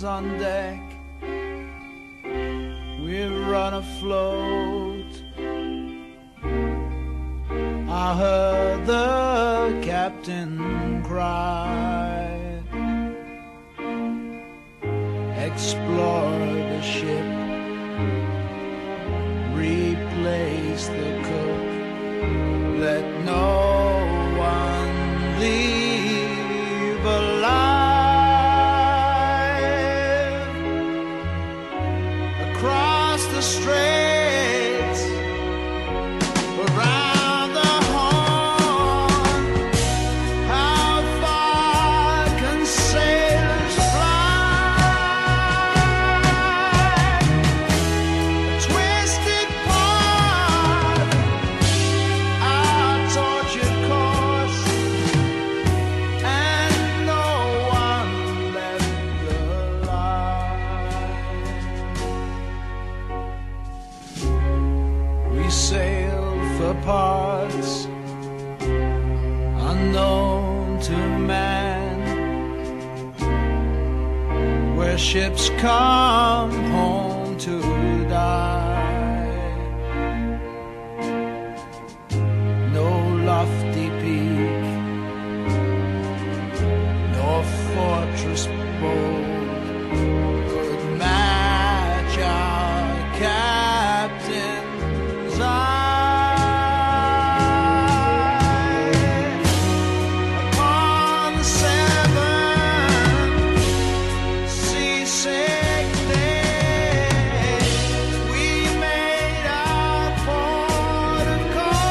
on deck, we've run afloat. I heard the captain cry, explore the ship, replace the cook, let no one leave alive. Across the straits, around the horn, how far can sailors fly? A twisted part, our tortured course, and no one left alive. We sail for parts unknown to man, where ships come home to die. No lofty peak, nor fortress bold could match our captain's eye. Upon the seven seasick days, we made our port of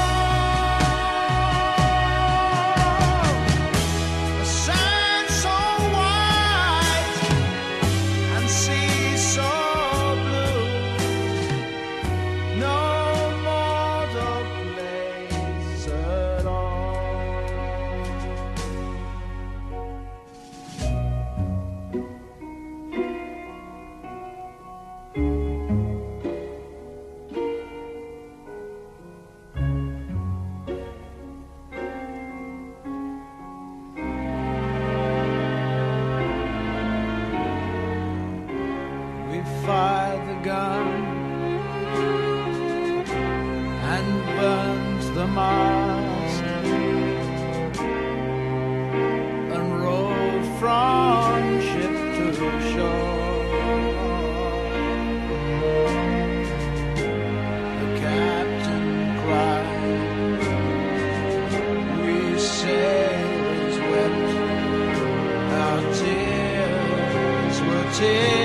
call. A sand so white and sea so blue, no mortal place at all. We fired the gun and burned the mast and rowed from ship to shore. The captain cried, we sailors wept, our tears were tears